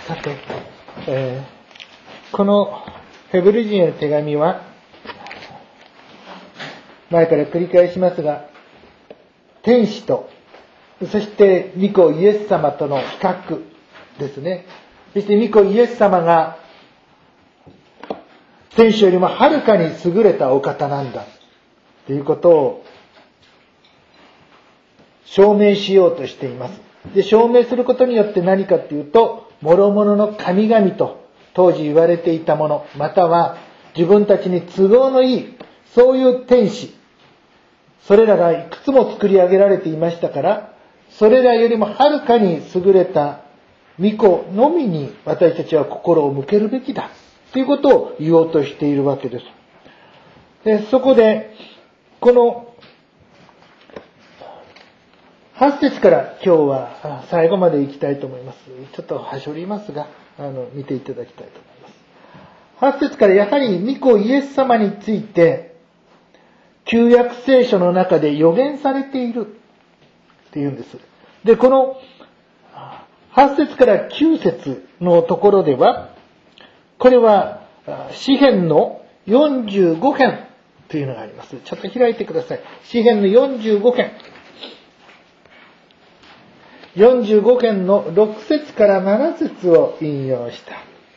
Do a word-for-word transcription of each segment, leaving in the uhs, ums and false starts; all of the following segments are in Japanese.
さて、えー、このヘブル人への手紙は前から繰り返しますが、天使とそして御子イエス様との比較ですね。そして御子イエス様が天使よりもはるかに優れたお方なんだということを証明しようとしています。で、証明することによって何かというと、諸々の神々と当時言われていたもの、または自分たちに都合のいいそういう天使、それらがいくつも作り上げられていましたから、それらよりもはるかに優れた御子のみに私たちは心を向けるべきだということを言おうとしているわけです。で、そこでこのはち節から今日は最後まで行きたいと思います。ちょっとはしょりますが、あの見ていただきたいと思います。はち節からやはり御子イエス様について旧約聖書の中で予言されているっていうんです。で、このはち節からきゅう節のところでは、これは詩編のよんじゅうご編というのがあります。ちょっと開いてください。詩編のよんじゅうご編。よんじゅうご編のろく節からなな節を引用した。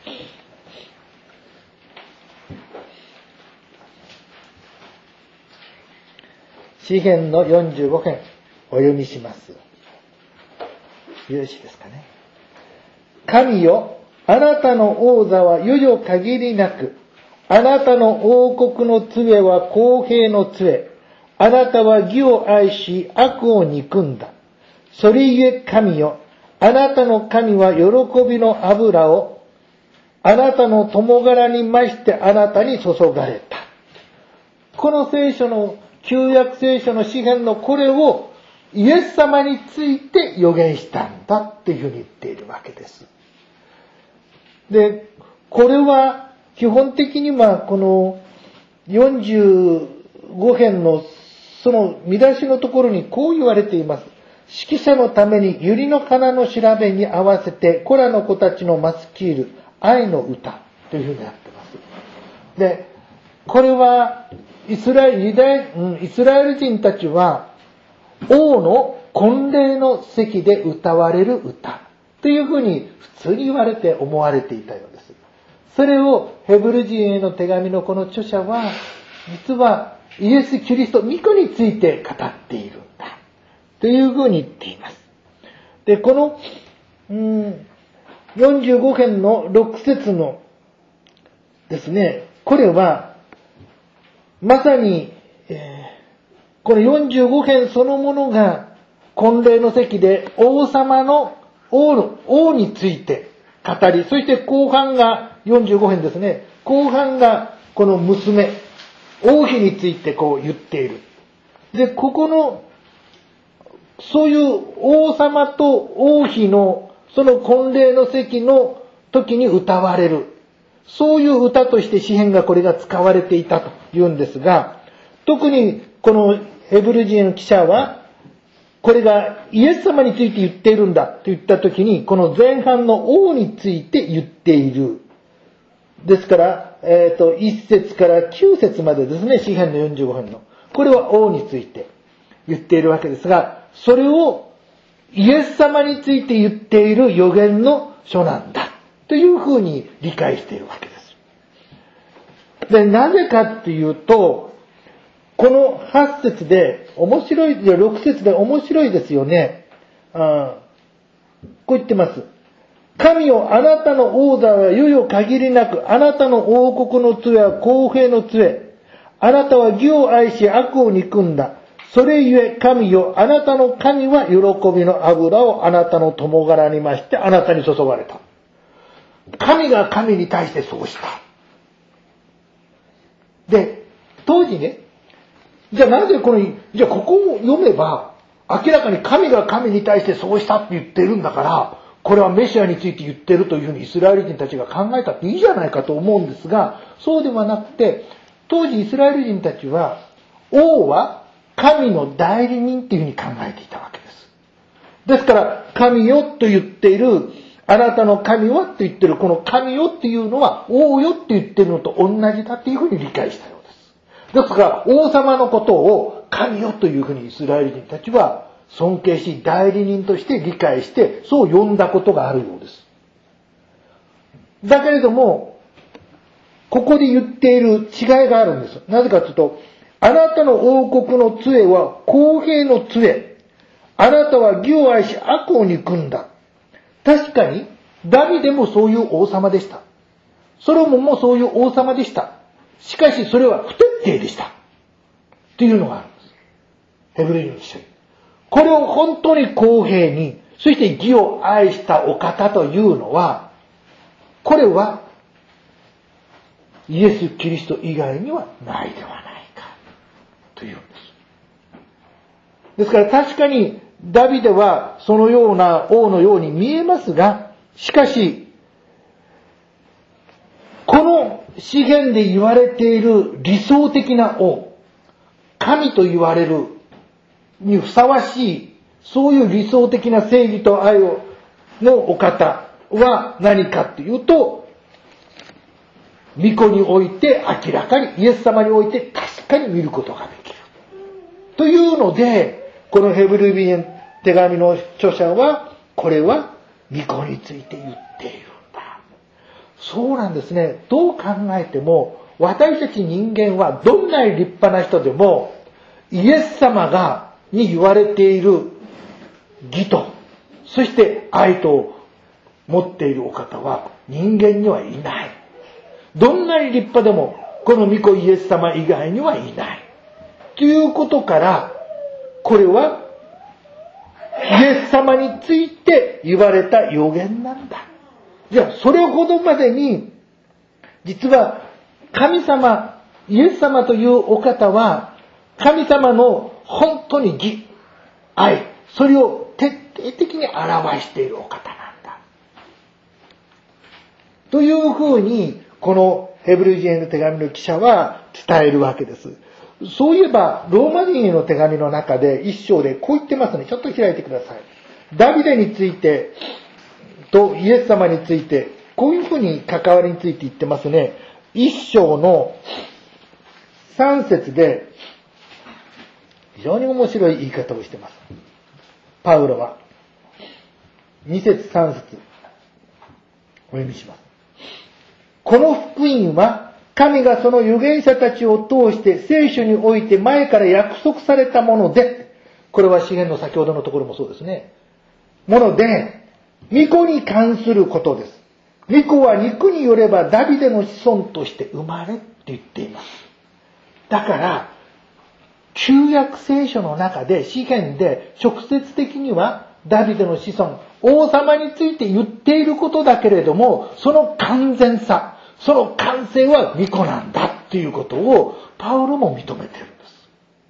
詩編のよんじゅうご編お読みします。よろしいですかね。神よ、あなたの王座は世々限りなく、あなたの王国の杖は公平の杖、あなたは義を愛し悪を憎んだ。それゆえ神よ、あなたの神は喜びの油を、あなたの共柄に増してあなたに注がれた。この聖書の、旧約聖書の詩編のこれをイエス様について予言したんだっていうふうに言っているわけです。で、これは基本的にはこのよんじゅうご編のその見出しのところにこう言われています。指揮者のために百合の花の調べに合わせて子らの子たちのマスキール愛の歌というふうになっています。で、これはイスラエル、ユダヤ、うん、イスラエル人たちは王の婚礼の席で歌われる歌というふうに普通に言われて思われていたようです。それをヘブル人への手紙のこの著者は実はイエス・キリスト御子について語っているんだというふうに言っています。で、この、うん、よんじゅうご編のろく節のですね、これはまさに、えー、このよんじゅうご編そのものが婚礼の席で王様の王の王について語り、そして後半がよんじゅうご編ですね。後半がこの娘、王妃についてこう言っている。で、ここのそういう王様と王妃のその婚礼の席の時に歌われる。そういう歌として詩編がこれが使われていたというんですが、特にこのヘブル人の記者は、これがイエス様について言っているんだと言った時に、この前半の王について言っている。ですから、えっと、いち節からきゅう節までですね、詩編のよんじゅうご編の。これは王について言っているわけですが、それをイエス様について言っている予言の書なんだというふうに理解しているわけです。で、なぜかっていうと、このはち節で面白い、ろく節で面白いですよね。あこう言ってます。神よ、あなたの王座は世々限りなく、あなたの王国の杖は公平の杖。あなたは義を愛し悪を憎んだ。それゆえ神よ、あなたの神は喜びの油をあなたの共柄に増してあなたに注がれた。神が神に対してそうした。で、当時ね、じゃあなぜこの、じゃあここを読めば、明らかに神が神に対してそうしたって言ってるんだから、これはメシアについて言ってるというふうにイスラエル人たちが考えたっていいじゃないかと思うんですが、そうではなくて、当時イスラエル人たちは、王は神の代理人っていうふうに考えていたわけです。ですから、神よと言っている、 あなたの神はって言ってる、この神よっていうのは、王よって言ってるのと同じだっていうふうに理解したようです。ですから、王様のことを神よというふうにイスラエル人たちは尊敬し、代理人として理解して、そう呼んだことがあるようです。だけれども、ここで言っている違いがあるんです。なぜかというと、あなたの王国の杖は公平の杖。あなたは義を愛し悪を憎んだ。確かに、ダビデもそういう王様でした。ソロモンもそういう王様でした。しかしそれは不徹底でした。っていうのがあるんです。ヘブル人の記者に。これを本当に公平に、そして義を愛したお方というのは、これはイエス・キリスト以外にはないではないかというんです。ですから確かにダビデはそのような王のように見えますが、しかしこの詩篇で言われている理想的な王、神と言われるにふさわしい、そういう理想的な正義と愛をのお方は何かというと、御子において明らかに、イエス様において確かに見ることができる。というので、このヘブル人手紙の著者は、これは御子について言っているんだ。そうなんですね。どう考えても、私たち人間はどんなに立派な人でも、イエス様が、に言われている義と、そして愛と持っているお方は人間にはいない。どんなに立派でも、この御子イエス様以外にはいない。ということから、これは、イエス様について言われた予言なんだ。じゃあ、それほどまでに、実は、神様、イエス様というお方は、神様の本当に義、愛、それを徹底的に表しているお方なんだ。というふうに、このヘブル人への手紙の記者は伝えるわけです。そういえば、ローマ人への手紙の中で一章でこう言ってますね。ちょっと開いてください。ダビデについてとイエス様について、こういうふうに関わりについて言ってますね。一章の三節で、非常に面白い言い方をしています。パウロは、二節三節、お読みします。この福音は、神がその預言者たちを通して聖書において前から約束されたもので、これは詩篇の先ほどのところもそうですね。もので、御子に関することです。御子は肉によればダビデの子孫として生まれって言っています。だから、旧約聖書の中で詩篇で直接的にはダビデの子孫、王様について言っていることだけれども、その完全さ、その完成は御子なんだっていうことをパウロも認めてるんです。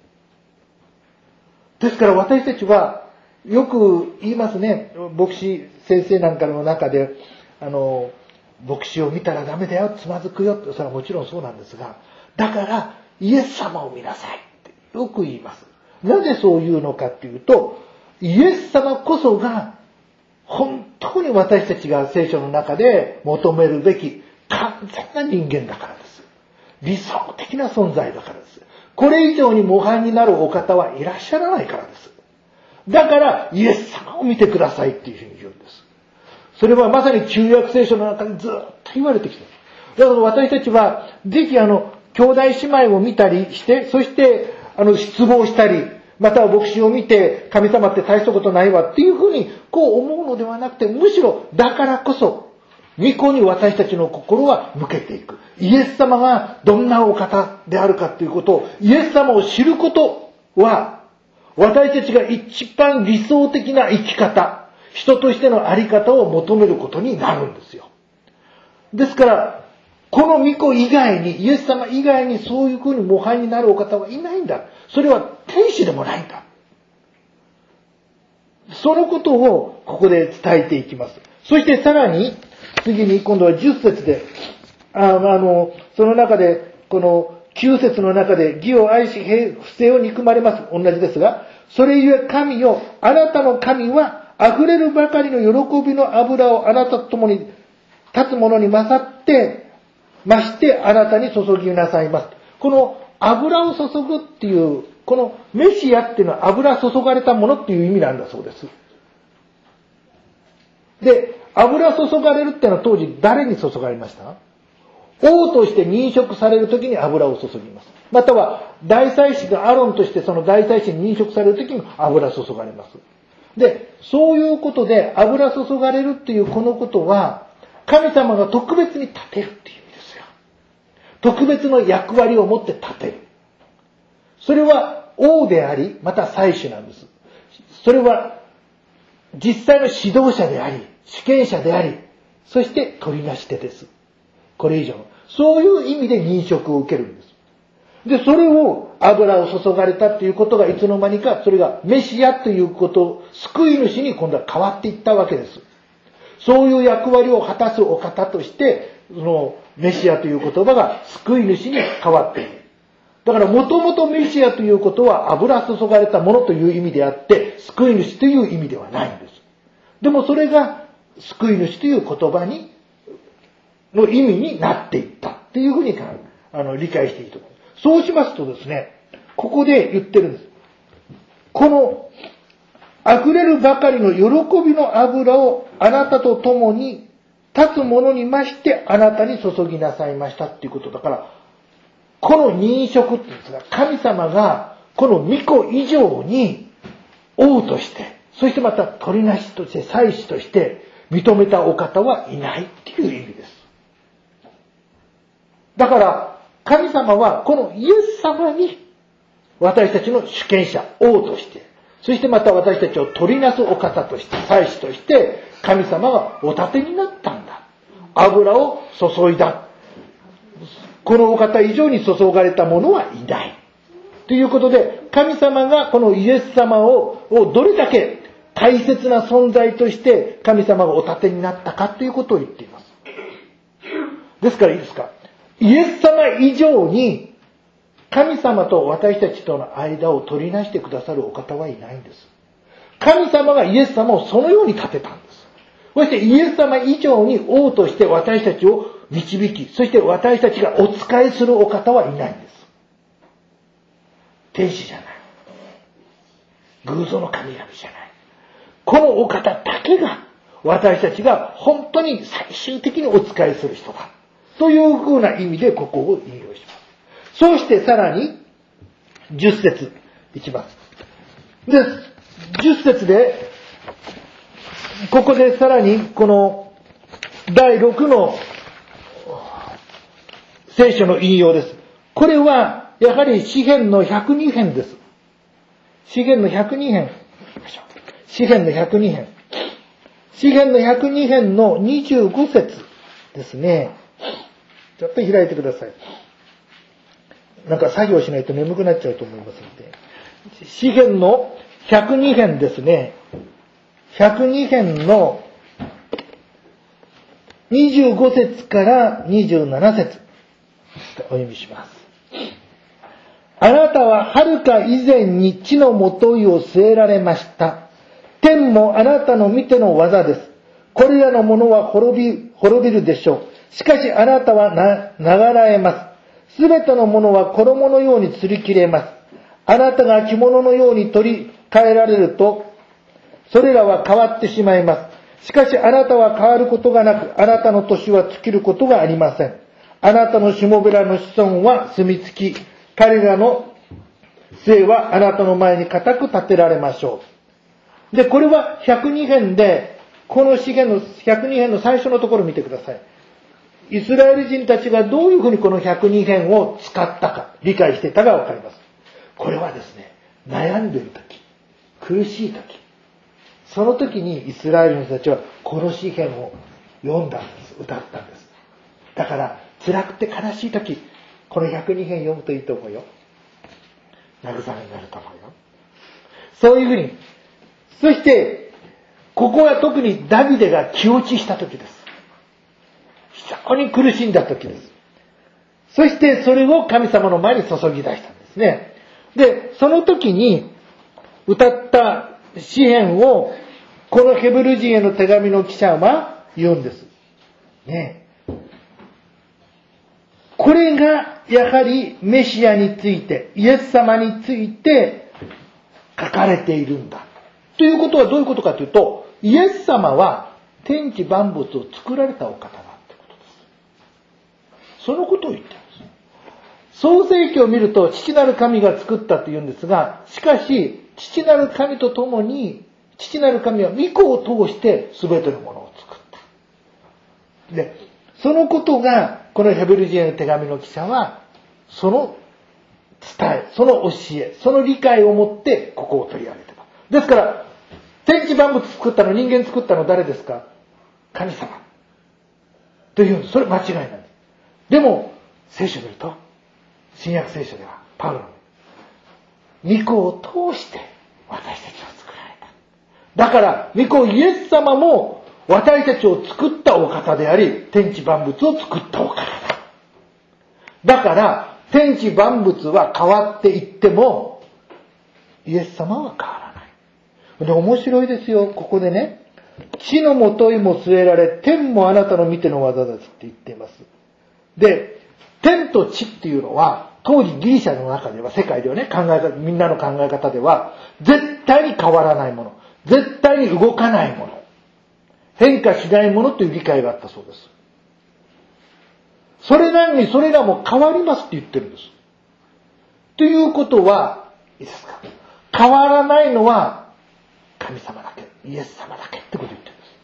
ですから私たちはよく言いますね。牧師先生なんかの中で、あの、牧師を見たらダメだよ、つまずくよって、それはもちろんそうなんですが、だからイエス様を見なさいってよく言います。なぜそう言うのかっていうと、イエス様こそが本当に私たちが聖書の中で求めるべき完全な人間だからです。理想的な存在だからです。これ以上に模範になるお方はいらっしゃらないからです。だからイエス様を見てくださいっていうふうに言うんです。それはまさに旧約聖書の中でずっと言われてきている。だから私たちはぜひあの兄弟姉妹を見たりして、そしてあの失望したり、または牧師を見て神様って大したことないわっていうふうにこう思うのではなくて、むしろだからこそ御子に私たちの心は向けていく。イエス様がどんなお方であるかということを、イエス様を知ることは私たちが一番理想的な生き方、人としてのあり方を求めることになるんですよ。ですからこの御子以外に、イエス様以外にそういうふうに模範になるお方はいないんだ。それは天使でもないんだ。そのことをここで伝えていきます。そしてさらに次に今度はじゅっ節で、ああのその中でこのきゅう節の中で義を愛し不正を憎まれます。同じですが、それゆえ神よ、あなたの神は溢れるばかりの喜びの油をあなたと共に立つ者に勝って、増してあなたに注ぎなさいます。この油を注ぐっていう、このメシアっていうのは油注がれたものっていう意味なんだそうです。で、油注がれるっていうのは当時誰に注がれました？王として任職されるときに油を注ぎます。または大祭司がアロンとしてその大祭司に任職されるときに油注がれます。で、そういうことで油注がれるっていうこのことは、神様が特別に立てるっていう意味ですよ。特別の役割を持って立てる。それは王であり、また祭司なんです。それは実際の指導者であり、主権者であり、そして取りなし手です。これ以上の。そういう意味で任職を受けるんです。で、それを油を注がれたっていうことがいつの間にか、それがメシアということ、救い主に今度は変わっていったわけです。そういう役割を果たすお方として、そのメシアという言葉が救い主に変わっている。だからもともとメシアということは油注がれたものという意味であって、救い主という意味ではないんです。でもそれが救い主という言葉に、の意味になっていったっていうふうにあの理解していいと思います。そうしますとですね、ここで言ってるんです。この溢れるばかりの喜びの油をあなたと共に立つ者に増してあなたに注ぎなさいましたっていうことだから、この任職っていうんですが、神様がこの御子以上に王として、そしてまた取りなしとして祭司として認めたお方はいないっていう意味です。だから神様はこのイエス様に私たちの主権者、王として、そしてまた私たちを取りなすお方として、祭司として神様がお立てになったんだ。油を注いだ。このお方以上に注がれた者はいない。ということで、神様がこのイエス様を、をどれだけ大切な存在として神様がお立てになったかということを言っています。ですからいいですか。イエス様以上に神様と私たちとの間を取りなしてくださるお方はいないんです。神様がイエス様をそのように立てたんです。そしてイエス様以上に王として私たちを導き、そして私たちがお仕えするお方はいないんです。天使じゃない。偶像の神々じゃない。このお方だけが私たちが本当に最終的にお仕えする人だ。というふうな意味でここを引用します。そうしてさらにじゅっ節いきます。で、じゅっ節でここでさらにこのだいろくの聖書の引用です。これはやはり詩編のひゃくに編です。詩編のひゃくに編。詩編のひゃくに編。詩編のひゃくに編のにじゅうご節ですね。ちょっと開いてください。なんか作業しないと眠くなっちゃうと思いますので。詩編のひゃくに編ですね。ひゃくに編のにじゅうご節からにじゅうなな節お読みします。あなたは遥か以前に地のもといを据えられました。天もあなたの見ての技です。これらのものは滅び、滅びるでしょう。しかしあなたはな、ながらえます。すべてのものは衣のように吊り切れます。あなたが着物のように取り替えられると、それらは変わってしまいます。しかしあなたは変わることがなく、あなたの年は尽きることがありません。あなたのしもべらの子孫は住み着き、彼らの末はあなたの前に固く立てられましょう。で、これはひゃくに編で、この詩編のひゃくに編の最初のところを見てください。イスラエル人たちがどういうふうにこのひゃくに編を使ったか、理解していたかわかります。これはですね、悩んでいるとき、苦しいとき、その時にイスラエルの人たちはこの詩編を読んだんです。歌ったんです。だから辛くて悲しい時、このひゃくに編読むといいと思うよ。慰めになると思うよ。そういうふうに。そしてここは特にダビデが気落ちした時です。非常に苦しんだ時です。そしてそれを神様の前に注ぎ出したんですね。で、その時に歌った詩編をこのヘブル人への手紙の記者は言うんです。ね。これがやはりメシアについて、イエス様について書かれているんだ。ということはどういうことかというと、イエス様は天地万物を作られたお方だってことです。そのことを言っているんです。創世記を見ると父なる神が作ったというんですが、しかし父なる神と共に、父なる神は御子を通して全てのものを作った。で、そのことが、このヘブル人への手紙の記者は、その伝え、その教え、その理解を持ってここを取り上げてます。ですから、天地万物作ったの、人間作ったの誰ですか？神様。というんです。それ間違いない。でも、聖書を見ると、新約聖書では、パウロの御子を通して私たちを作られた。だから、御子イエス様も私たちを作ったお方であり、天地万物を作ったお方だ。だから、天地万物は変わっていっても、イエス様は変わらない。で、面白いですよ。ここでね、地のもといも据えられ、天もあなたの見ての技ですって言っています。で、天と地っていうのは、当時ギリシャの中では、世界ではね、考え方、みんなの考え方では、絶対に変わらないもの。絶対に動かないもの。変化しないものという理解があったそうです。それなのにそれらも変わりますって言ってるんです。ということは、いいですか。変わらないのは神様だけ、イエス様だけってことを言ってるんです。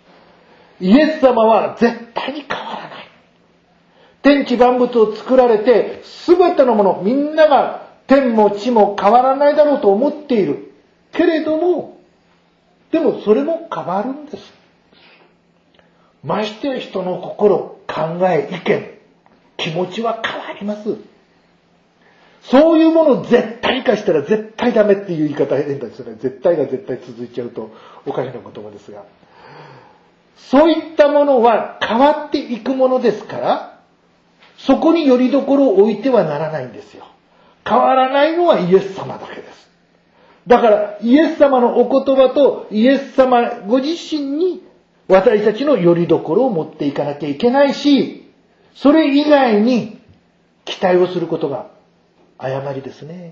イエス様は絶対に変わらない。天地万物を作られて、すべてのもの、みんなが天も地も変わらないだろうと思っている。けれども、でもそれも変わるんです。ましてや人の心、考え、意見、気持ちは変わります。そういうものを絶対化したら絶対ダメっていう言い方変ですよね。絶対が絶対続いちゃうとおかしな言葉ですが。そういったものは変わっていくものですから、そこに拠り所を置いてはならないんですよ。変わらないのはイエス様だけです。だからイエス様のお言葉とイエス様ご自身に私たちの拠り所を持っていかなきゃいけないし、それ以外に期待をすることが誤りですね。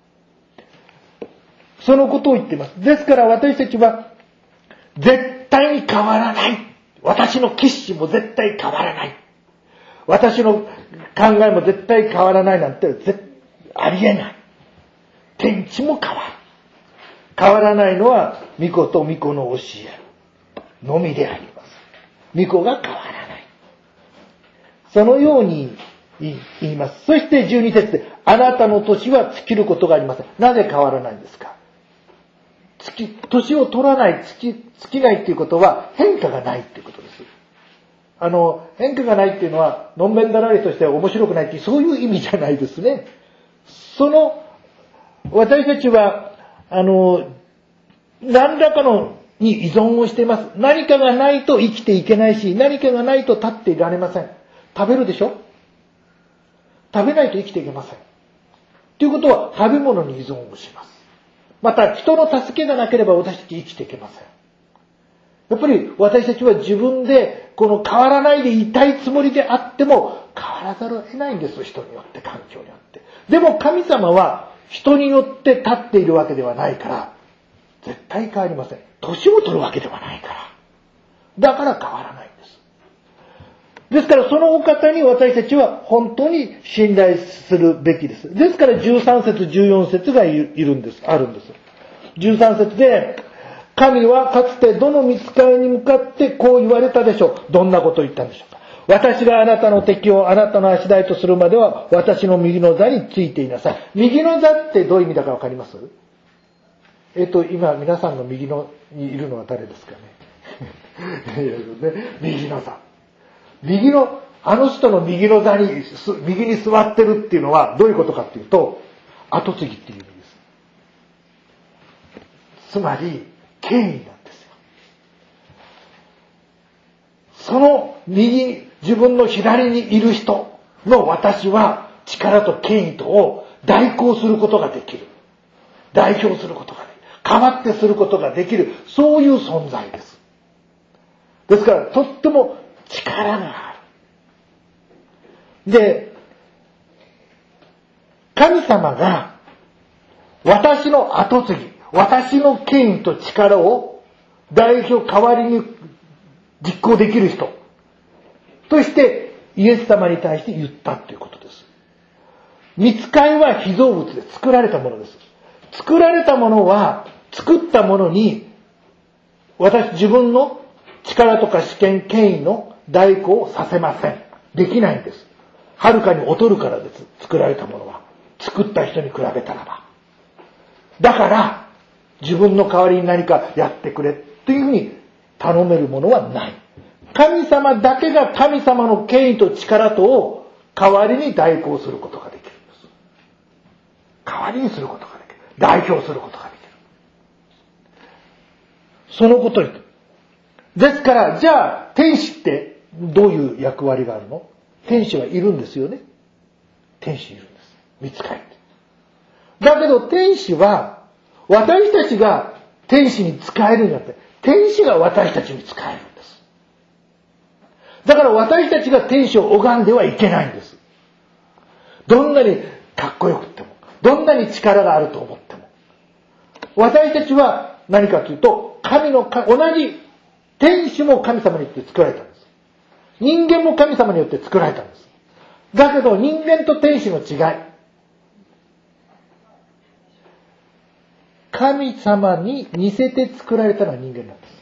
そのことを言っています。ですから私たちは絶対に変わらない。私の決心も絶対変わらない。私の考えも絶対変わらないなんて絶ありえない。天地も変わる。変わらないのは御子と御子の教えのみであります。御子が変わらない。そのように言います。そしてじゅうに節で、あなたの年は尽きることがありません。なぜ変わらないんですか？月、年を取らない、尽き、尽きないっていうことは変化がないっていうことです。あの、変化がないっていうのは、のんべんだらりとして面白くないっていう、そういう意味じゃないですね。その、私たちは、あの、何らかのに依存をしています。何かがないと生きていけないし、何かがないと立っていられません。食べるでしょ？食べないと生きていけません。ということは、食べ物に依存をします。また、人の助けがなければ私たち生きていけません。やっぱり私たちは自分で、この変わらないでいたいつもりであっても、変わらざるを得ないんです。人によって、環境によって。でも神様は、人によって立っているわけではないから、絶対変わりません。年を取るわけではないから。だから変わらないんです。ですからそのお方に私たちは本当に信頼するべきです。ですからじゅうさん節じゅうよん節がいるんです。あるんです。じゅうさん節で、神はかつてどの御使いに向かってこう言われたでしょう。どんなことを言ったんでしょうか。私があなたの敵をあなたの足台とするまでは私の右の座についていなさい。右の座ってどういう意味だかわかります？えっと、今皆さんの右のにいるのは誰ですかね。右の座。右の、あの人の右の座に、右に座ってるっていうのはどういうことかっていうと、後継ぎっていう意味です。つまり、権威なんですよ。その右、自分の左にいる人の私は力と権威とを代行することができる。代表することができる。 代わってすることができる、そういう存在です。ですから、とっても力がある。で、神様が私の後継ぎ、私の権威と力を代表代わりに実行できる人としてイエス様に対して言ったということです。御使いは被造物で作られたものです。作られたものは作ったものに私自分の力とか主権権威の代行をさせません。できないんです。はるかに劣るからです。作られたものは作った人に比べたらば。だから自分の代わりに何かやってくれっていうふうに頼めるものはない。神様だけが神様の権威と力とを代わりに代行することができるんです。代わりにすることができる。代表することができる。そのことに。ですから、じゃあ天使ってどういう役割があるの？天使はいるんですよね。天使いるんです。御使いって。だけど天使は私たちが天使に使えるんじゃなくて、天使が私たちに使えるんです。だから私たちが天使を拝んではいけないんです。どんなにかっこよくっても、どんなに力があると思っても。私たちは何かというと、神のか、同じ天使も神様によって作られたんです。人間も神様によって作られたんです。だけど人間と天使の違い。神様に似せて作られたのは人間なんです。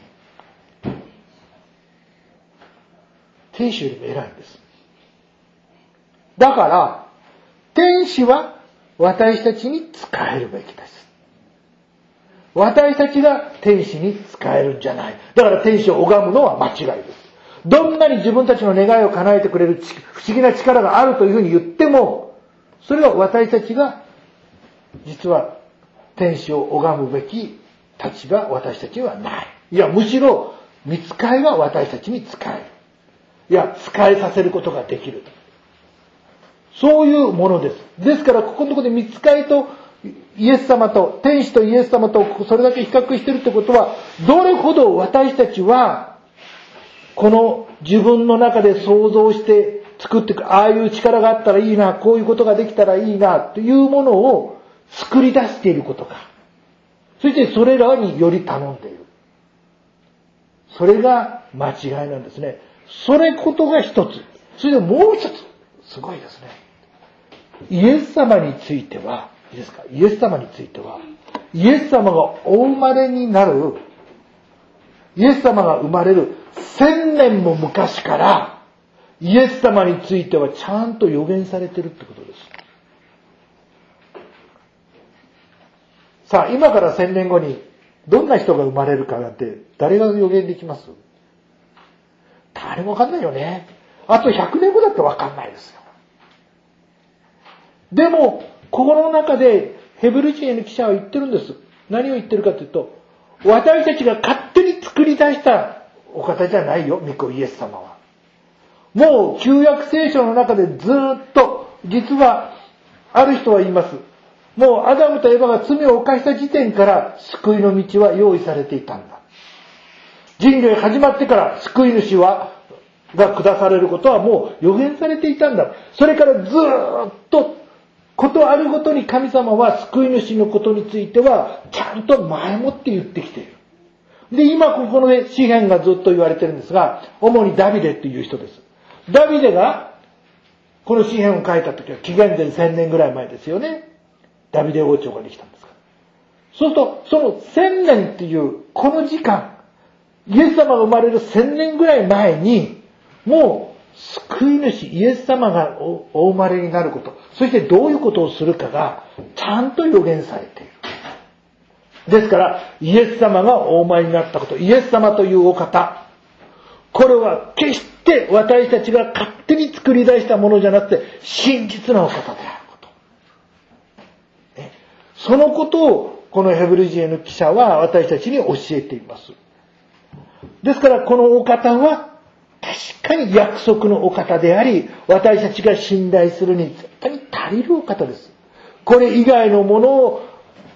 天使よりも偉いんです。だから、天使は私たちに仕えるべきです。私たちが天使に仕えるんじゃない。だから天使を拝むのは間違いです。どんなに自分たちの願いを叶えてくれる不思議な力があるというふうに言っても、それは私たちが実は天使を拝むべき立場、私たちはない。いや、むしろ御使いが私たちに仕える。いや、仕えさせることができる。そういうものです。ですから、ここのところで御使いとイエス様と、天使とイエス様とそれだけ比較しているってことは、どれほど私たちは、この自分の中で想像して作っていく、ああいう力があったらいいな、こういうことができたらいいな、というものを作り出していることか。そしてそれらにより頼んでいる。それが間違いなんですね。それことが一つ。それでもう一つ。すごいですね。イエス様については、いいですか？イエス様については、イエス様がお生まれになる、イエス様が生まれる千年も昔から、イエス様についてはちゃんと予言されているってことです。さあ、今から千年後にどんな人が生まれるかなんて誰が予言できます？誰もわかんないよね。あとひゃくねんごだってわかんないですよ。でも、ここの中でヘブル人への記者は言ってるんです。何を言ってるかというと、私たちが勝手に作り出したお方じゃないよ、御子イエス様は。もう旧約聖書の中でずっと、実はある人は言います。もうアダムとエバが罪を犯した時点から救いの道は用意されていたんだ。人類始まってから救い主はが下されることはもう予言されていたんだ。それからずっとことあるごとに神様は救い主のことについてはちゃんと前もって言ってきている。で、今ここのね、詩篇がずっと言われてるんですが、主にダビデっていう人です。ダビデがこの詩篇を書いた時は紀元前千年ぐらい前ですよね。ダビデ王朝ができたんですから。そうすると、その千年っていうこの時間、イエス様が生まれる千年ぐらい前に、もう救い主イエス様が お, お生まれになること、そしてどういうことをするかがちゃんと予言されている。ですからイエス様がお生まれになったこと、イエス様というお方、これは決して私たちが勝手に作り出したものじゃなくて真実なお方であること、ね、そのことをこのヘブル人への記者は私たちに教えています。ですからこのお方は確かに約束のお方であり、私たちが信頼するに絶対に足りるお方です。これ以外のものを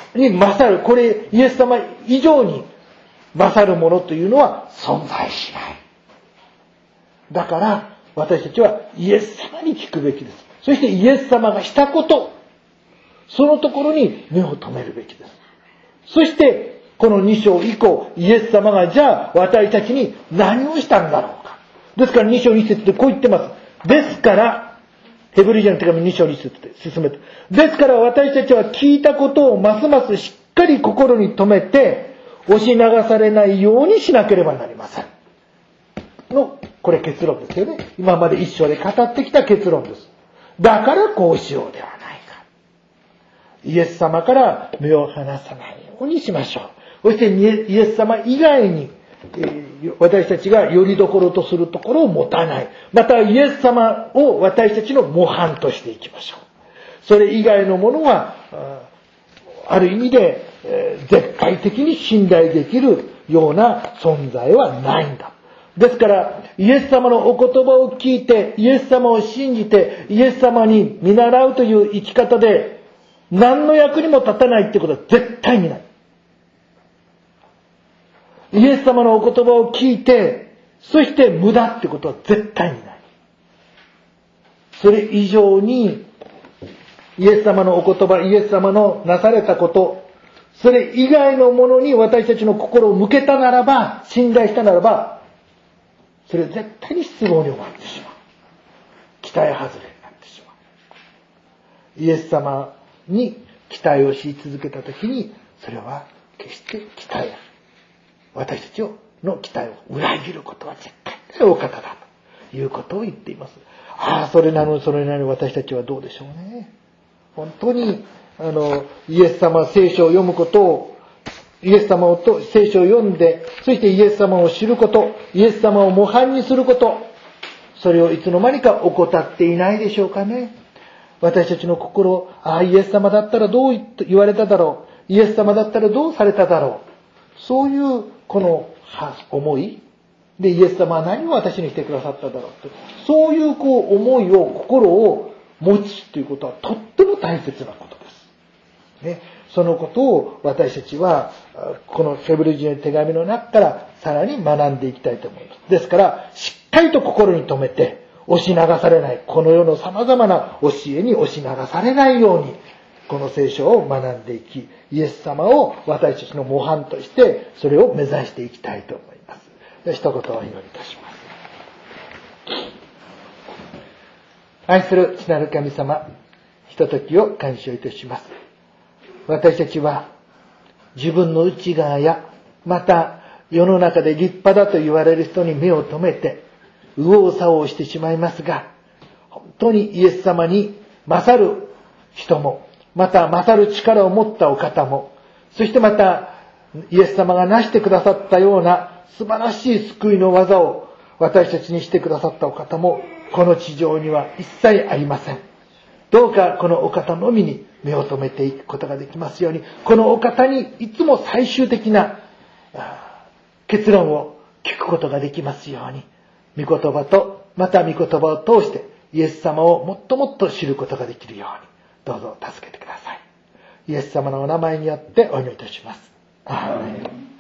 に勝る、これイエス様以上に勝るものというのは存在しない。だから私たちはイエス様に聞くべきです。そしてイエス様がしたこと、そのところに目を留めるべきです。そしてこのに章以降、イエス様がじゃあ私たちに何をしたんだろうか。ですからに章に節でこう言ってます。ですからヘブル人の手紙に章に節で進めて、ですから私たちは聞いたことをますますしっかり心に留めて押し流されないようにしなければなりませんの、これ結論ですよね。今まで一章で語ってきた結論です。だからこうしようではないか。イエス様から目を離さないようにしましょう。そしてイエス様以外に、えー、私たちが拠り所とするところを持たない。またイエス様を私たちの模範としていきましょう。それ以外のものはある意味で、えー、絶対的に信頼できるような存在はないんだ。ですからイエス様のお言葉を聞いて、イエス様を信じて、イエス様に見習うという生き方で何の役にも立たないってことは絶対にない。イエス様のお言葉を聞いて、そして無駄ってことは絶対にない。それ以上にイエス様のお言葉、イエス様のなされたこと、それ以外のものに私たちの心を向けたならば、信頼したならば、それは絶対に失望に終わってしまう。期待外れになってしまう。イエス様に期待をし続けたときに、それは決して期待、私たちの期待を裏切ることは絶対にお方だということを言っています。ああ、それなのにそれなのに私たちはどうでしょうね。本当にあのイエス様聖書を読むことを、イエス様をと聖書を読んで、そしてイエス様を知ること、イエス様を模範にすること、それをいつの間にか怠っていないでしょうかね。私たちの心、ああイエス様だったらどう言われただろう、イエス様だったらどうされただろう、そういうこの思いで、イエス様は何を私にしてくださっただろうと、そういうこう思いを、心を持つということはとっても大切なことですね。そのことを私たちはこのヘブル人の手紙の中からさらに学んでいきたいと思います。ですからしっかりと心に留めて、押し流されない、この世の様々な教えに押し流されないように、この聖書を学んでいき、イエス様を私たちの模範としてそれを目指していきたいと思います。で、一言お祈りいたします。愛する父なる神様、ひとときを感謝いたします。私たちは自分の内側や、また世の中で立派だと言われる人に目を留めて右往左往してしまいますが、本当にイエス様に勝る人も、また勝る力を持ったお方も、そしてまたイエス様がなしてくださったような素晴らしい救いの技を私たちにしてくださったお方もこの地上には一切ありません。どうかこのお方のみに目を留めていくことができますように、このお方にいつも最終的な結論を聞くことができますように、御言葉とまた御言葉を通してイエス様をもっともっと知ることができるように、どうぞ助けてください。イエス様のお名前によってお祈りいたします。アーメン。